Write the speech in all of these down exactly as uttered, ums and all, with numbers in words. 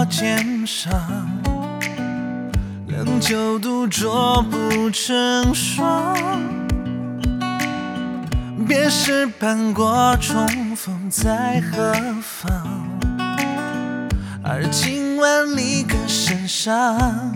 我肩上，冷酒独酌不成双。别时伴过重逢在何方？而今晚离歌身上，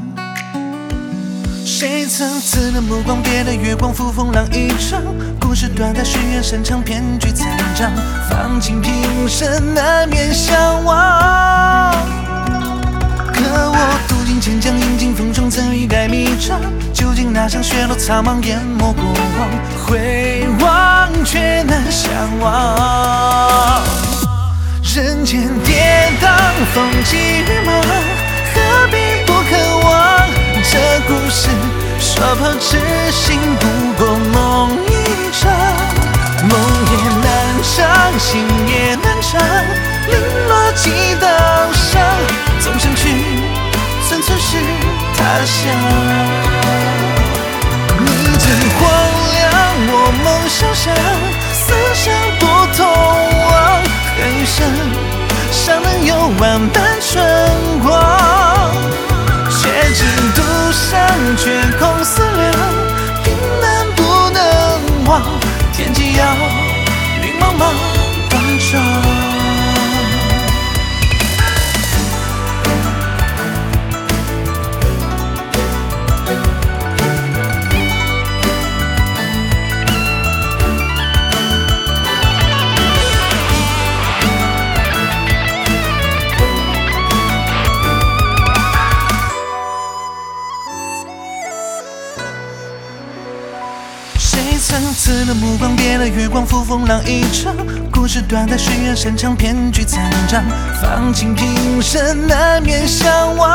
谁曾刺的目光，别的月光扶风浪一场。故事短在许愿深长，骗局残章，放尽平生难免向往。可我读尽千江，饮尽风霜，怎欲盖弥彰？究竟那场雪落苍茫，淹没过往，回望却难相忘。人间跌宕，风起雨茫，何必不可忘？这故事说破痴心，不过梦一场。梦也难长，心也难长，零落几道伤。纵身去，寸寸是他乡。你曾荒凉，我梦想象，思想不同往。恨余生，尚能有万般春光。却知独上，却空思量，平淡不能忘。天际遥，云茫茫，断肠。层次的目光，别了月光扶风浪一场。故事短在许愿深长，骗局残章，放尽平生难免相忘。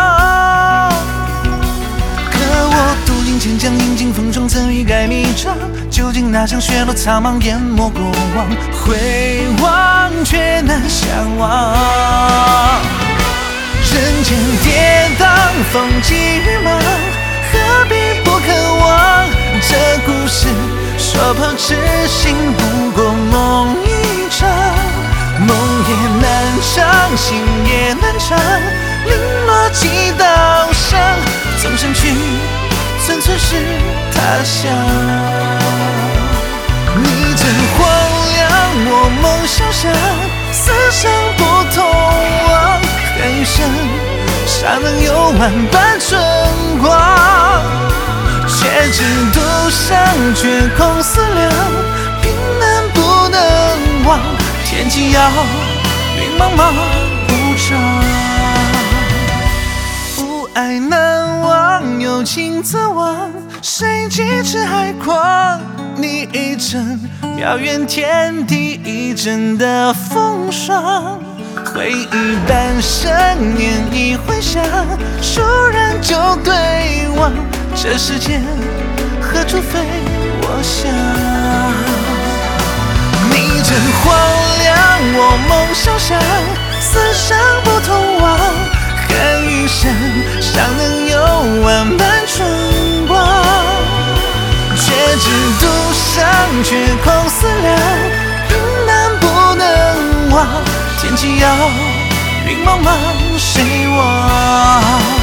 可我读尽千江，饮尽风霜，怎欲盖弥彰？究竟那场雪落苍茫，淹没过往，回望却难相忘。人间跌宕，风起雨茫，何必不可忘？这故事说破痴心，不过梦一场。梦也难长，心也难长，零落几道伤。纵身去，寸寸是他乡。你曾荒凉，我梦想象，思想不同往。恨余生，尚能有万般春光。却知独上，却空思量，平淡不能忘。天际遥，云茫茫，无常。父爱难忘，有情则忘。谁几尺海阔？你一程，渺远天地一阵的风霜。回忆半生，念一回响，倏然就对望。这世间何处非我乡？你曾荒凉，我梦想象，思想不同往。恨余生，尚能有万般春光。却知独上，却空思量，平淡不能忘。天际遥，云茫茫，谁忘？